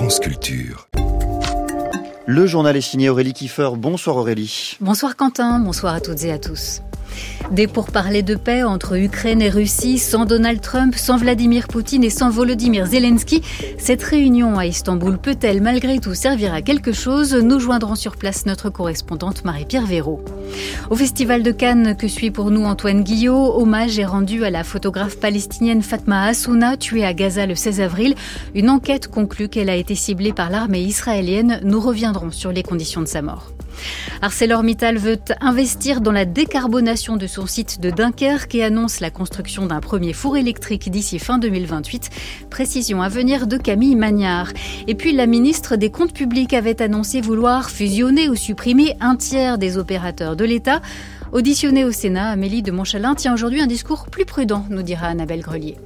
France Culture. Le journal est signé Aurélie Kiefer. Bonsoir Aurélie. Bonsoir Quentin, bonsoir à toutes et à tous. Des pourparlers de paix entre Ukraine et Russie, sans Donald Trump, sans Vladimir Poutine et sans Volodymyr Zelensky. Cette réunion à Istanbul peut-elle malgré tout servir à quelque chose ? Nous joindrons sur place notre correspondante Marie-Pierre Véraud. Au Festival de Cannes que suit pour nous Antoine Guillot, hommage est rendu à la photographe palestinienne Fatma Hassouna, tuée à Gaza le 16 avril. Une enquête conclut qu'elle a été ciblée par l'armée israélienne. Nous reviendrons sur les conditions de sa mort. ArcelorMittal veut investir dans la décarbonation de son site de Dunkerque et annonce la construction d'un premier four électrique d'ici fin 2028. Précision à venir de Camille Magnard. Et puis la ministre des Comptes publics avait annoncé vouloir fusionner ou supprimer un tiers des opérateurs de l'État. Auditionnée au Sénat, Amélie de Montchalin tient aujourd'hui un discours plus prudent, nous dira Annabelle Grelier.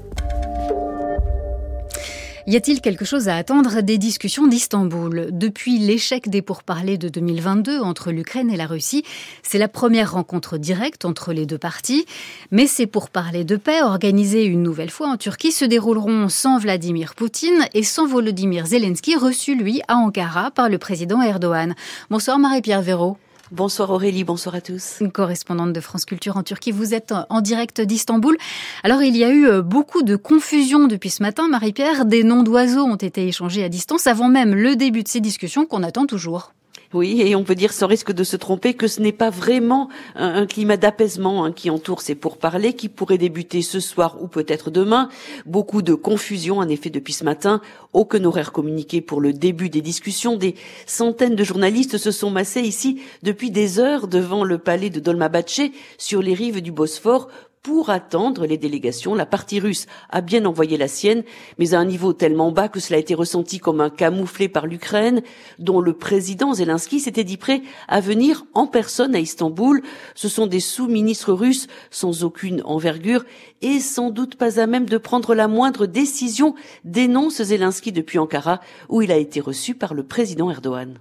Y a-t-il quelque chose à attendre des discussions d'Istanbul ? Depuis l'échec des pourparlers de 2022 entre l'Ukraine et la Russie, c'est la première rencontre directe entre les deux parties. Mais ces pourparlers de paix, organisés une nouvelle fois en Turquie, se dérouleront sans Vladimir Poutine et sans Volodymyr Zelensky, reçu lui à Ankara par le président Erdogan. Bonsoir Marie-Pierre Véraud. Bonsoir Aurélie, bonsoir à tous. Une correspondante de France Culture en Turquie, vous êtes en direct d'Istanbul. Alors il y a eu beaucoup de confusion depuis ce matin, Marie-Pierre. Des noms d'oiseaux ont été échangés à distance avant même le début de ces discussions qu'on attend toujours. Oui, et on peut dire sans risque de se tromper que ce n'est pas vraiment un climat d'apaisement qui entoure ces pourparlers qui pourraient débuter ce soir ou peut-être demain. Beaucoup de confusion en effet depuis ce matin. Aucun horaire communiqué pour le début des discussions. Des centaines de journalistes se sont massés ici depuis des heures devant le palais de Dolmabahçe sur les rives du Bosphore pour attendre les délégations. La partie russe a bien envoyé la sienne, mais à un niveau tellement bas que cela a été ressenti comme un camouflet par l'Ukraine, dont le président Zelensky s'était dit prêt à venir en personne à Istanbul. Ce sont des sous-ministres russes sans aucune envergure et sans doute pas à même de prendre la moindre décision, dénonce Zelensky depuis Ankara, où il a été reçu par le président Erdogan.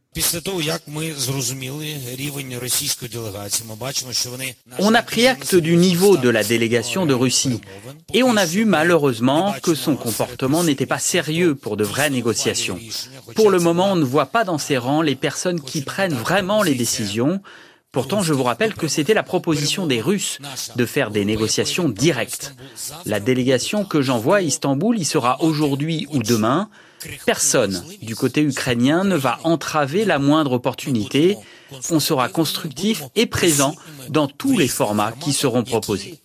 On a pris acte du niveau de la délégation de Russie et on a vu malheureusement que son comportement n'était pas sérieux pour de vraies négociations. Pour le moment, on ne voit pas dans ses rangs les personnes qui prennent vraiment les décisions. Pourtant, je vous rappelle que c'était la proposition des Russes de faire des négociations directes. La délégation que j'envoie à Istanbul y sera aujourd'hui ou demain. Personne du côté ukrainien ne va entraver la moindre opportunité. On sera constructif et présent dans tous les formats qui seront proposés.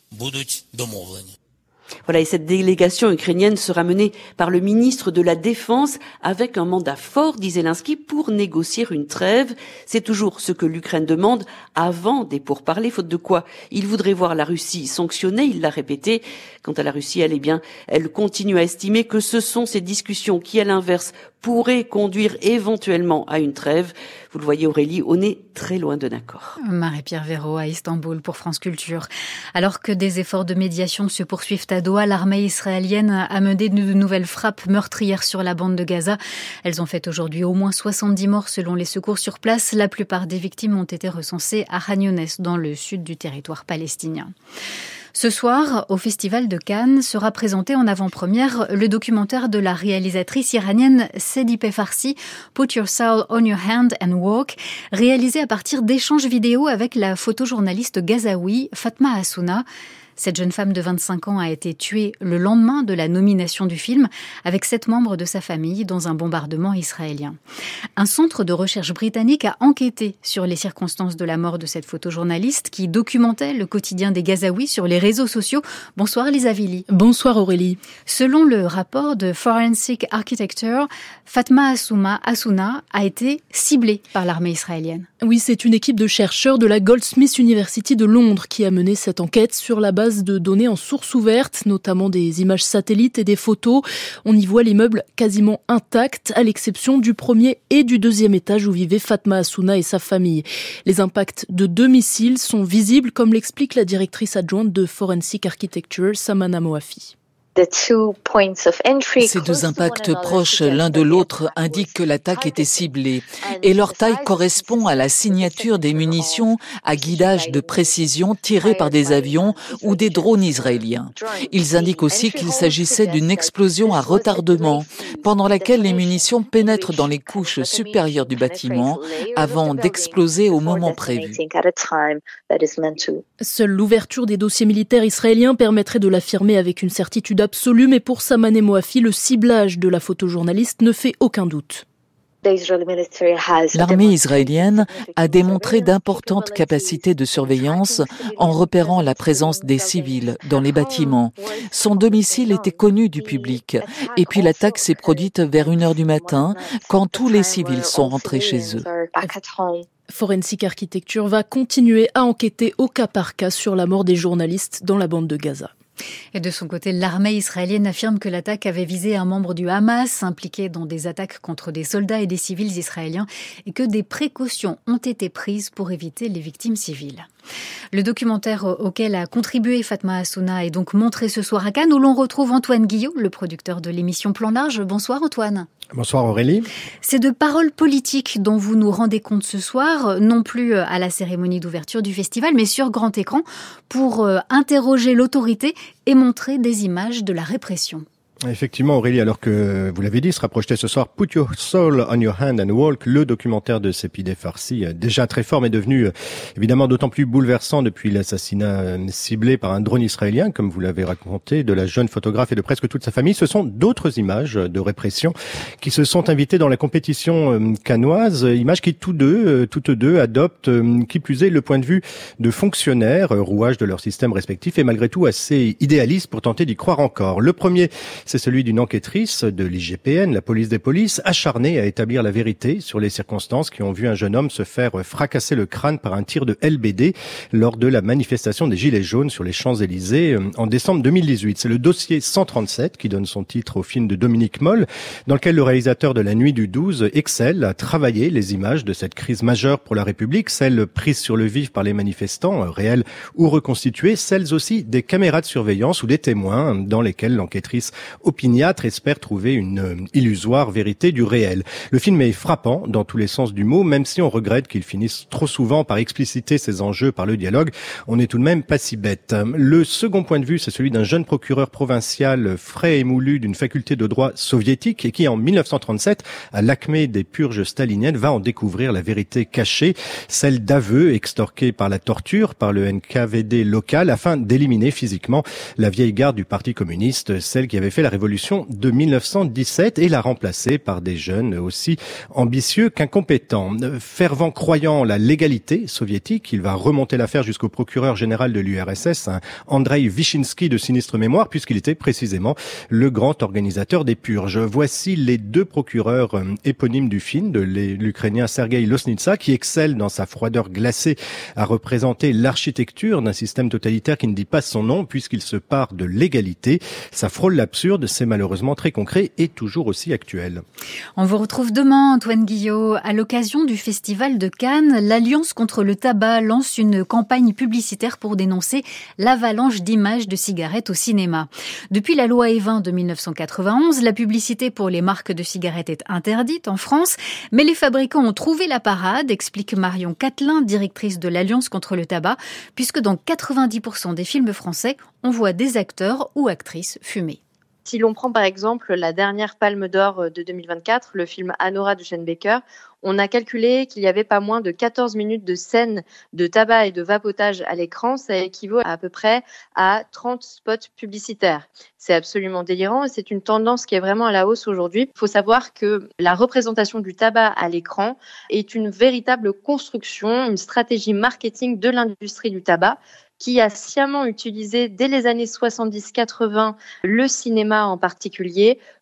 Voilà, et cette délégation ukrainienne sera menée par le ministre de la Défense avec un mandat fort, dit Zelensky, pour négocier une trêve. C'est toujours ce que l'Ukraine demande avant des pourparlers, faute de quoi il voudrait voir la Russie sanctionnée, il l'a répété. Quant à la Russie, elle continue à estimer que ce sont ces discussions qui, à l'inverse, pourraient conduire éventuellement à une trêve. Vous le voyez Aurélie, on est très loin d'un accord. Marie-Pierre Véraud à Istanbul pour France Culture. Alors que des efforts de médiation se poursuivent à Doha, l'armée israélienne a mené de nouvelles frappes meurtrières sur la bande de Gaza. Elles ont fait aujourd'hui au moins 70 morts selon les secours sur place. La plupart des victimes ont été recensées à Khan Younes, dans le sud du territoire palestinien. Ce soir, au Festival de Cannes, sera présenté en avant-première le documentaire de la réalisatrice iranienne Sedipeh Farsi, Put Your Soul on Your Hand and Walk, réalisé à partir d'échanges vidéo avec la photojournaliste gazaoui Fatma Hassouna. Cette jeune femme de 25 ans a été tuée le lendemain de la nomination du film avec 7 membres de sa famille dans un bombardement israélien. Un centre de recherche britannique a enquêté sur les circonstances de la mort de cette photojournaliste qui documentait le quotidien des Gazaouis sur les réseaux sociaux. Bonsoir Lisa Vili. Bonsoir Aurélie. Selon le rapport de Forensic Architecture, Fatma Hassouna a été ciblée par l'armée israélienne. Oui, c'est une équipe de chercheurs de la Goldsmiths University de Londres qui a mené cette enquête sur la base de données en source ouverte, notamment des images satellites et des photos. On y voit l'immeuble quasiment intact, à l'exception du premier et du deuxième étage où vivait Fatma Hassouna et sa famille. Les impacts de 2 missiles sont visibles, comme l'explique la directrice adjointe de Forensic Architecture, Samana Moafi. Ces deux impacts proches l'un de l'autre indiquent que l'attaque était ciblée et leur taille correspond à la signature des munitions à guidage de précision tirées par des avions ou des drones israéliens. Ils indiquent aussi qu'il s'agissait d'une explosion à retardement pendant laquelle les munitions pénètrent dans les couches supérieures du bâtiment avant d'exploser au moment prévu. Seule l'ouverture des dossiers militaires israéliens permettrait de l'affirmer avec une certitude absolue, mais pour Samaneh Moafi, le ciblage de la photojournaliste ne fait aucun doute. L'armée israélienne a démontré d'importantes capacités de surveillance en repérant la présence des civils dans les bâtiments. Son domicile était connu du public et puis l'attaque s'est produite vers 1h du matin quand tous les civils sont rentrés chez eux. Forensic Architecture va continuer à enquêter au cas par cas sur la mort des journalistes dans la bande de Gaza. Et de son côté, l'armée israélienne affirme que l'attaque avait visé un membre du Hamas impliqué dans des attaques contre des soldats et des civils israéliens et que des précautions ont été prises pour éviter les victimes civiles. Le documentaire auquel a contribué Fatma Assouna est donc montré ce soir à Cannes où l'on retrouve Antoine Guillot, le producteur de l'émission Plan Large. Bonsoir Antoine. Bonsoir Aurélie. C'est de paroles politiques dont vous nous rendez compte ce soir, non plus à la cérémonie d'ouverture du festival, mais sur grand écran, pour interroger l'autorité et montrer des images de la répression. Effectivement Aurélie, alors que vous l'avez dit, sera projeté ce soir Put Your Soul on Your Hand and Walk, le documentaire de Sepideh Farsi, déjà très fort mais devenu évidemment d'autant plus bouleversant depuis l'assassinat ciblé par un drone israélien, comme vous l'avez raconté, de la jeune photographe et de presque toute sa famille. Ce sont d'autres images de répression qui se sont invitées dans la compétition cannoise, images qui toutes deux adoptent, qui plus est, le point de vue de fonctionnaires, rouages de leur système respectif et malgré tout assez idéalistes pour tenter d'y croire encore. Le premier, c'est celui d'une enquêtrice de l'IGPN, la police des polices, acharnée à établir la vérité sur les circonstances qui ont vu un jeune homme se faire fracasser le crâne par un tir de LBD lors de la manifestation des Gilets jaunes sur les Champs-Élysées en décembre 2018. C'est le dossier 137 qui donne son titre au film de Dominique Moll, dans lequel le réalisateur de La Nuit du 12 excelle à travailler les images de cette crise majeure pour la République, celles prises sur le vif par les manifestants, réelles ou reconstituées, celles aussi des caméras de surveillance ou des témoins dans lesquels l'enquêtrice opiniâtre espère trouver une illusoire vérité du réel. Le film est frappant dans tous les sens du mot, même si on regrette qu'il finisse trop souvent par expliciter ses enjeux par le dialogue. On n'est tout de même pas si bête. Le second point de vue, c'est celui d'un jeune procureur provincial frais et moulu d'une faculté de droit soviétique et qui, en 1937, à l'acmé des purges staliniennes, va en découvrir la vérité cachée, celle d'aveux extorqués par la torture, par le NKVD local, afin d'éliminer physiquement la vieille garde du Parti communiste, celle qui avait fait la révolution de 1917 et l'a remplacée par des jeunes aussi ambitieux qu'incompétents. Fervent croyant la légalité soviétique, il va remonter l'affaire jusqu'au procureur général de l'URSS, Andrei Vyshinsky de sinistre mémoire, puisqu'il était précisément le grand organisateur des purges. Voici les deux procureurs éponymes du film, de l'Ukrainien Sergei Losnitsa, qui excelle dans sa froideur glacée à représenter l'architecture d'un système totalitaire qui ne dit pas son nom, puisqu'il se part de l'égalité. Ça frôle l'absurde, c'est malheureusement très concret et toujours aussi actuel. On vous retrouve demain, Antoine Guillot. À l'occasion du Festival de Cannes, l'Alliance contre le tabac lance une campagne publicitaire pour dénoncer l'avalanche d'images de cigarettes au cinéma. Depuis la loi Evin de 1991, la publicité pour les marques de cigarettes est interdite en France, mais les fabricants ont trouvé la parade, explique Marion Catelin, directrice de l'Alliance contre le tabac, puisque dans 90% des films français, on voit des acteurs ou actrices fumer. Si l'on prend par exemple la dernière Palme d'Or de 2024, le film Anora de Shane Baker, on a calculé qu'il y avait pas moins de 14 minutes de scènes de tabac et de vapotage à l'écran. Ça équivaut à peu près à 30 spots publicitaires. C'est absolument délirant et c'est une tendance qui est vraiment à la hausse aujourd'hui. Il faut savoir que la représentation du tabac à l'écran est une véritable construction, une stratégie marketing de l'industrie du tabac, qui a sciemment utilisé dès les années 70-80 le cinéma en particulier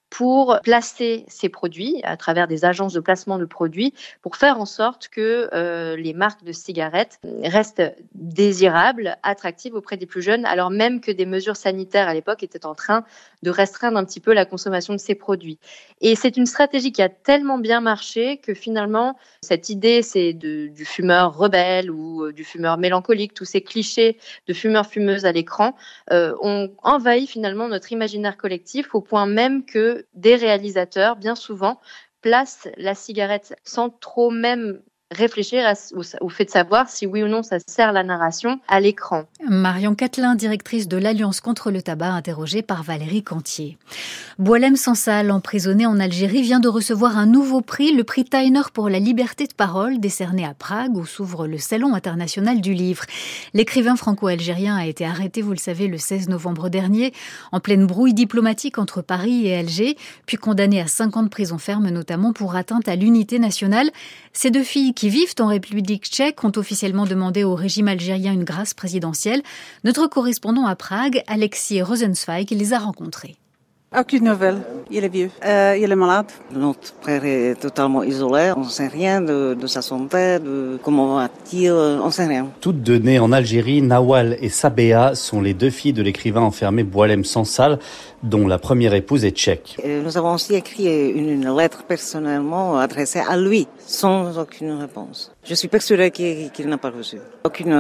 pour placer ces produits à travers des agences de placement de produits pour faire en sorte que les marques de cigarettes restent désirables, attractives auprès des plus jeunes, alors même que des mesures sanitaires à l'époque étaient en train de restreindre un petit peu la consommation de ces produits. Et c'est une stratégie qui a tellement bien marché que finalement, cette idée, c'est du fumeur rebelle ou du fumeur mélancolique, tous ces clichés de fumeurs-fumeuses à l'écran ont envahi finalement notre imaginaire collectif au point même que des réalisateurs, bien souvent, placent la cigarette sans trop même réfléchir au fait de savoir si oui ou non ça sert la narration à l'écran. Marion Catelin, directrice de l'Alliance contre le tabac, interrogée par Valérie Cantier. Boualem Sansal, emprisonné en Algérie, vient de recevoir un nouveau prix, le prix Steiner pour la liberté de parole, décerné à Prague, où s'ouvre le Salon international du livre. L'écrivain franco-algérien a été arrêté, vous le savez, le 16 novembre dernier, en pleine brouille diplomatique entre Paris et Alger, puis condamné à 5 ans de prison ferme, notamment pour atteinte à l'unité nationale. Ces deux filles qui vivent en République tchèque ont officiellement demandé au régime algérien une grâce présidentielle. Notre correspondant à Prague, Alexis Rosenzweig, les a rencontrés. Aucune nouvelle. Il est vieux. Il est malade. Notre frère est totalement isolé. On ne sait rien de sa santé, de comment va-t-il. On ne sait rien. Toutes deux nées en Algérie, Nawal et Sabea sont les deux filles de l'écrivain enfermé Boualem Sansal, dont la première épouse est tchèque. Nous avons aussi écrit une lettre personnellement adressée à lui, sans aucune réponse. Je suis persuadée qu'il n'a pas reçu aucune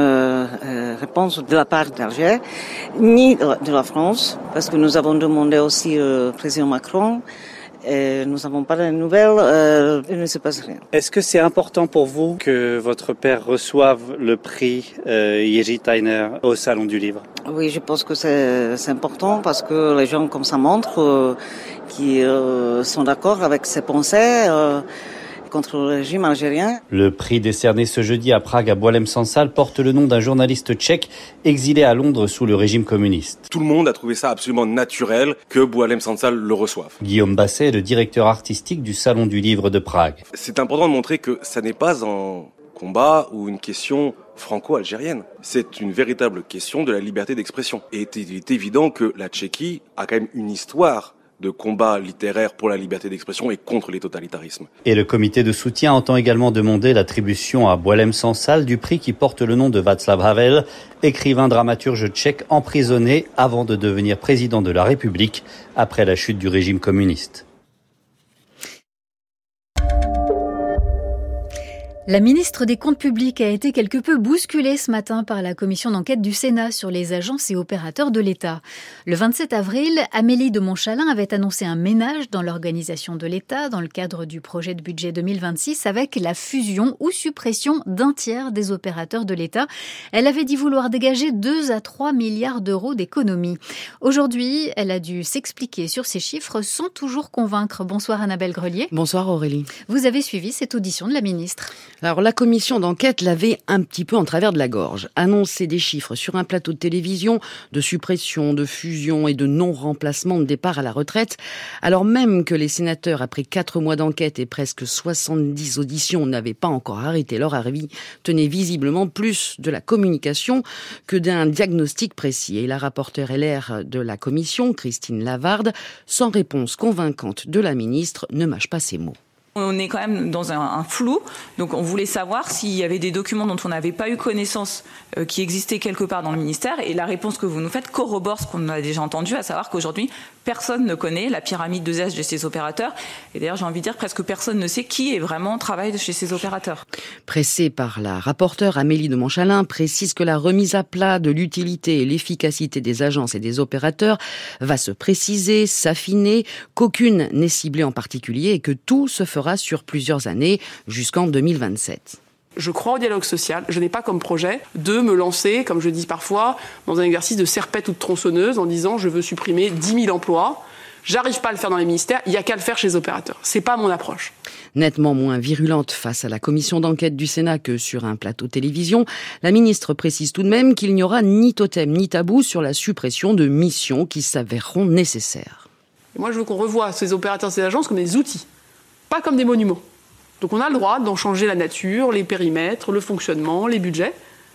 réponse de la part d'Alger, ni de la France, parce que nous avons demandé aussi au président Macron, et nous n'avons pas de nouvelles, il ne se passe rien. Est-ce que c'est important pour vous que votre père reçoive le prix Jiří Steiner au Salon du Livre ? Oui, je pense que c'est important parce que les gens comme ça montrent qu'ils sont d'accord avec ses pensées contre le régime algérien. Le prix décerné ce jeudi à Prague à Boualem Sansal porte le nom d'un journaliste tchèque exilé à Londres sous le régime communiste. Tout le monde a trouvé ça absolument naturel que Boualem Sansal le reçoive. Guillaume Basset est le directeur artistique du Salon du Livre de Prague. C'est important de montrer que ça n'est pas un combat ou une question franco-algérienne. C'est une véritable question de la liberté d'expression. Et il est évident que la Tchéquie a quand même une histoire de combat littéraire pour la liberté d'expression et contre les totalitarismes. Et le comité de soutien entend également demander l'attribution à Boualem Sansal du prix qui porte le nom de Václav Havel, écrivain dramaturge tchèque emprisonné avant de devenir président de la République après la chute du régime communiste. La ministre des Comptes publics a été quelque peu bousculée ce matin par la commission d'enquête du Sénat sur les agences et opérateurs de l'État. Le 27 avril, Amélie de Montchalin avait annoncé un ménage dans l'organisation de l'État dans le cadre du projet de budget 2026 avec la fusion ou suppression d'un tiers des opérateurs de l'État. Elle avait dit vouloir dégager 2 à 3 milliards d'euros d'économies. Aujourd'hui, elle a dû s'expliquer sur ces chiffres sans toujours convaincre. Bonsoir Annabelle Grelier. Bonsoir Aurélie. Vous avez suivi cette audition de la ministre. Alors la commission d'enquête l'avait un petit peu en travers de la gorge. Annoncer des chiffres sur un plateau de télévision de suppression, de fusion et de non-remplacement de départ à la retraite, alors même que les sénateurs, après 4 mois d'enquête et presque 70 auditions, n'avaient pas encore arrêté leur avis, tenaient visiblement plus de la communication que d'un diagnostic précis. Et la rapporteure LR de la commission, Christine Lavarde, sans réponse convaincante de la ministre, ne mâche pas ses mots. On est quand même dans un flou, donc on voulait savoir s'il y avait des documents dont on n'avait pas eu connaissance qui existaient quelque part dans le ministère, et la réponse que vous nous faites corrobore ce qu'on a déjà entendu, à savoir qu'aujourd'hui, personne ne connaît la pyramide de Z de ces opérateurs, et d'ailleurs j'ai envie de dire presque personne ne sait qui est vraiment travaille chez ces opérateurs. Pressée par la rapporteure, Amélie de Montchalin précise que la remise à plat de l'utilité et l'efficacité des agences et des opérateurs va se préciser, s'affiner, qu'aucune n'est ciblée en particulier et que tout se fera sur plusieurs années jusqu'en 2027. Je crois au dialogue social. Je n'ai pas comme projet de me lancer, comme je dis parfois, dans un exercice de serpette ou de tronçonneuse en disant je veux supprimer 10 000 emplois. J'arrive pas à le faire dans les ministères, il n'y a qu'à le faire chez les opérateurs. C'est pas mon approche. Nettement moins virulente face à la commission d'enquête du Sénat que sur un plateau télévision, la ministre précise tout de même qu'il n'y aura ni totem ni tabou sur la suppression de missions qui s'avéreront nécessaires. Et moi je veux qu'on revoie ces opérateurs, ces agences comme des outils, pas comme des monuments. Donc on a le droit d'en changer la nature, les périmètres, le fonctionnement, les budgets,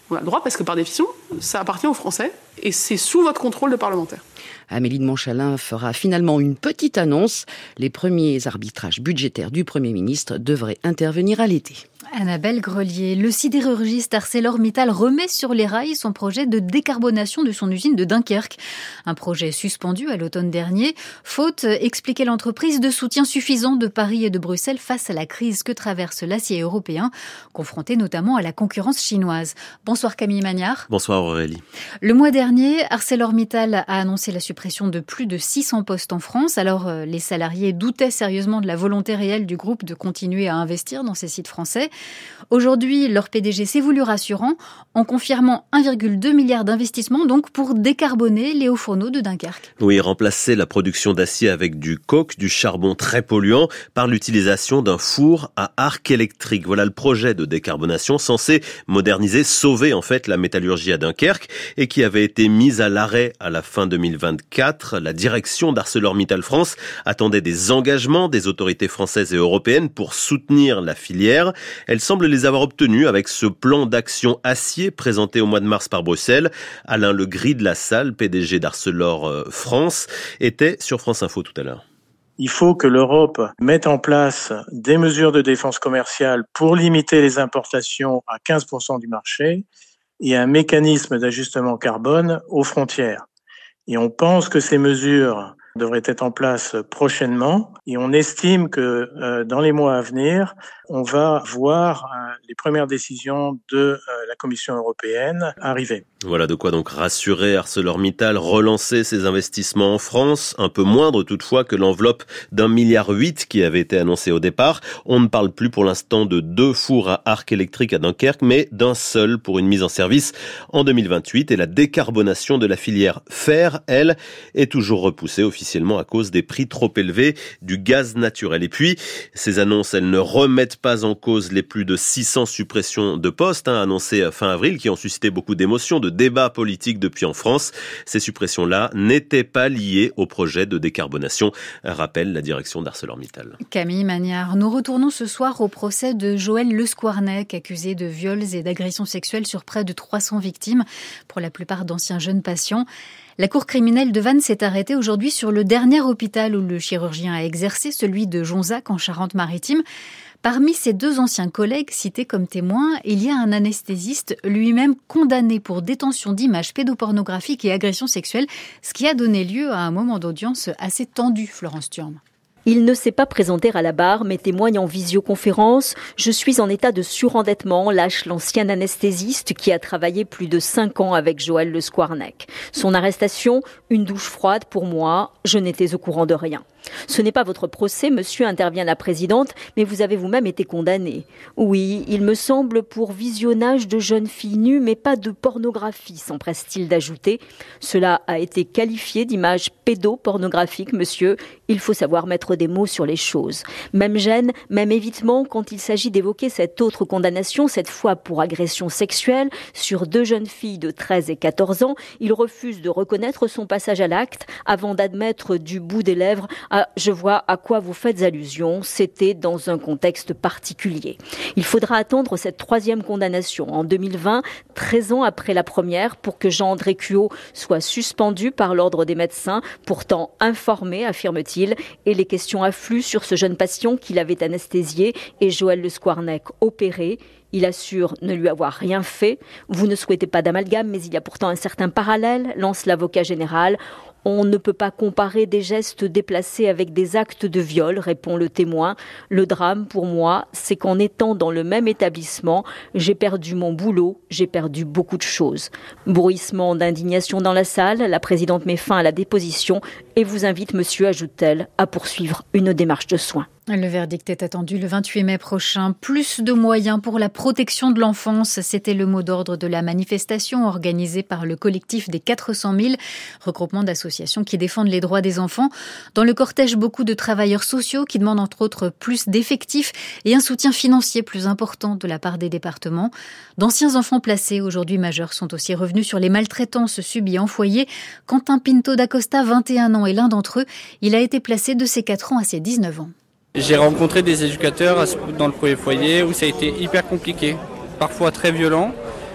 On a le droit parce que par définition, ça appartient aux Français et c'est sous votre contrôle de parlementaire. Amélie de Montchalin fera finalement une petite annonce. Les premiers arbitrages budgétaires du Premier ministre devraient intervenir à l'été. Annabelle Grelier, le sidérurgiste ArcelorMittal remet sur les rails son projet de décarbonation de son usine de Dunkerque. Un projet suspendu à l'automne dernier, faute, expliquait l'entreprise, de soutien suffisant de Paris et de Bruxelles face à la crise que traverse l'acier européen, confronté notamment à la concurrence chinoise. Bonsoir Camille Magnard. Bonsoir Aurélie. Le mois dernier, ArcelorMittal a annoncé la suppression de plus de 600 postes en France. Alors les salariés doutaient sérieusement de la volonté réelle du groupe de continuer à investir dans ces sites français. Aujourd'hui, leur PDG s'est voulu rassurant en confirmant 1,2 milliard d'investissements donc pour décarboner les hauts fourneaux de Dunkerque. Oui, remplacer la production d'acier avec du coke, du charbon très polluant, par l'utilisation d'un four à arc électrique. Voilà le projet de décarbonation censé moderniser, sauver en fait la métallurgie à Dunkerque et qui avait été mise à l'arrêt à la fin 2024. La direction d'ArcelorMittal France attendait des engagements des autorités françaises et européennes pour soutenir la filière. Elle semble les avoir obtenus avec ce plan d'action acier présenté au mois de mars par Bruxelles. Alain Legris de la Salle, PDG d'Arcelor France, était sur France Info tout à l'heure. Il faut que l'Europe mette en place des mesures de défense commerciale pour limiter les importations à 15% du marché et un mécanisme d'ajustement carbone aux frontières. Et on pense que ces mesures devraient être en place prochainement et on estime que dans les mois à venir, on va voir les premières décisions de la Commission européenne arriver. Voilà de quoi donc rassurer ArcelorMittal, relancer ses investissements en France, un peu moindre toutefois que l'enveloppe d'1,8 milliard qui avait été annoncée au départ. On ne parle plus pour l'instant de 2 fours à arc électrique à Dunkerque, mais d'un seul pour une mise en service en 2028. Et la décarbonation de la filière fer, elle, est toujours repoussée officiellement à cause des prix trop élevés du gaz naturel. Et puis, ces annonces, elles ne remettent pas en cause les plus de 600 suppressions de postes annoncées fin avril, qui ont suscité beaucoup d'émotions, de débats politiques depuis en France. Ces suppressions-là n'étaient pas liées au projet de décarbonation, rappelle la direction d'ArcelorMittal. Camille Magnard, nous retournons ce soir au procès de Joël Le Squarnec, accusé de viols et d'agressions sexuelles sur près de 300 victimes, pour la plupart d'anciens jeunes patients. La cour criminelle de Vannes s'est arrêtée aujourd'hui sur le dernier hôpital où le chirurgien a exercé, celui de Jonzac en Charente-Maritime. Parmi ses 2 anciens collègues cités comme témoins, il y a un anesthésiste lui-même condamné pour détention d'images pédopornographiques et agressions sexuelles, ce qui a donné lieu à un moment d'audience assez tendu, Florence Thurme. Il ne s'est pas présenté à la barre, mais témoigne en visioconférence. « Je suis en état de surendettement », lâche l'ancien anesthésiste qui a travaillé plus de 5 ans avec Joël Le Squarnec. Son arrestation, une douche froide pour moi, je n'étais au courant de rien. « Ce n'est pas votre procès, monsieur, intervient la présidente, mais vous avez vous-même été condamné. »« Oui, il me semble pour visionnage de jeunes filles nues, mais pas de pornographie, » s'empresse-t-il d'ajouter. « Cela a été qualifié d'image pédopornographique, monsieur. Il faut savoir mettre des mots sur les choses. » Même gêne, même évitement quand il s'agit d'évoquer cette autre condamnation, cette fois pour agression sexuelle, sur 2 jeunes filles de 13 et 14 ans. Il refuse de reconnaître son passage à l'acte avant d'admettre du bout des lèvres « Ah, je vois à quoi vous faites allusion, c'était dans un contexte particulier. » Il faudra attendre cette 3e condamnation en 2020, 13 ans après la première, pour que Jean-André Cuot soit suspendu par l'ordre des médecins, pourtant informé, affirme-t-il, et les questions affluent sur ce jeune patient qu'il avait anesthésié et Joël Le Squarnec opéré. Il assure ne lui avoir rien fait. « Vous ne souhaitez pas d'amalgame, mais il y a pourtant un certain parallèle, » lance l'avocat général. « On ne peut pas comparer des gestes déplacés avec des actes de viol, » répond le témoin. « Le drame, pour moi, c'est qu'en étant dans le même établissement, j'ai perdu mon boulot, j'ai perdu beaucoup de choses. » Bruissement d'indignation dans la salle, la présidente met fin à la déposition et vous invite, monsieur, ajoute-t-elle, à poursuivre une démarche de soins. Le verdict est attendu le 28 mai prochain. Plus de moyens pour la protection de l'enfance, c'était le mot d'ordre de la manifestation organisée par le collectif des 400 000, regroupement d'associations qui défendent les droits des enfants. Dans le cortège, beaucoup de travailleurs sociaux qui demandent entre autres plus d'effectifs et un soutien financier plus important de la part des départements. D'anciens enfants placés, aujourd'hui majeurs, sont aussi revenus sur les maltraitances subies en foyer. Quentin Pinto d'Acosta, 21 ans, est l'un d'entre eux. Il a été placé de ses 4 ans à ses 19 ans. J'ai rencontré des éducateurs dans le premier foyer où ça a été hyper compliqué, parfois très violent,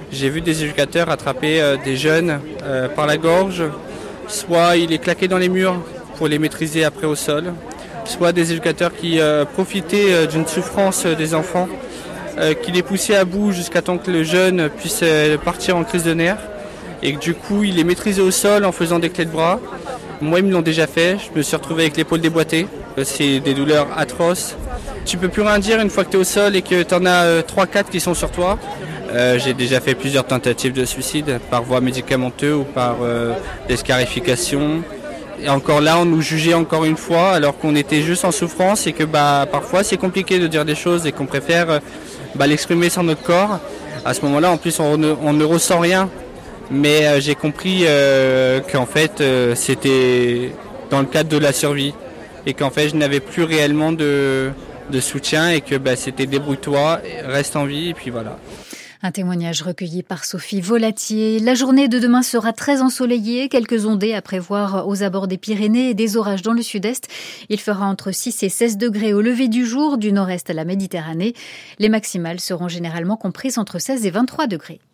J'ai vu des éducateurs attraper des jeunes par la gorge, soit ils les claquaient dans les murs pour les maîtriser après au sol, soit des éducateurs qui profitaient d'une souffrance des enfants, qui les poussaient à bout jusqu'à temps que le jeune puisse partir en crise de nerfs, et que du coup ils les maîtrisaient au sol en faisant des clés de bras. Moi ils me l'ont déjà fait, je me suis retrouvé avec l'épaule déboîtée, c'est des douleurs atroces. Tu peux plus rien dire une fois que tu es au sol et que tu en as 3-4 qui sont sur toi. J'ai déjà fait plusieurs tentatives de suicide par voie médicamenteuse ou par des scarifications. Et encore là, on nous jugeait encore une fois alors qu'on était juste en souffrance et que parfois c'est compliqué de dire des choses et qu'on préfère l'exprimer sur notre corps. À ce moment-là, en plus, on ne ressent rien. Mais j'ai compris qu'en fait, c'était dans le cadre de la survie et qu'en fait, je n'avais plus réellement de soutien et que c'était débrouille-toi, reste en vie et puis voilà. Un témoignage recueilli par Sophie Volatier. La journée de demain sera très ensoleillée, quelques ondées à prévoir aux abords des Pyrénées et des orages dans le sud-est. Il fera entre 6 et 16 degrés au lever du jour, du nord-est à la Méditerranée. Les maximales seront généralement comprises entre 16 et 23 degrés.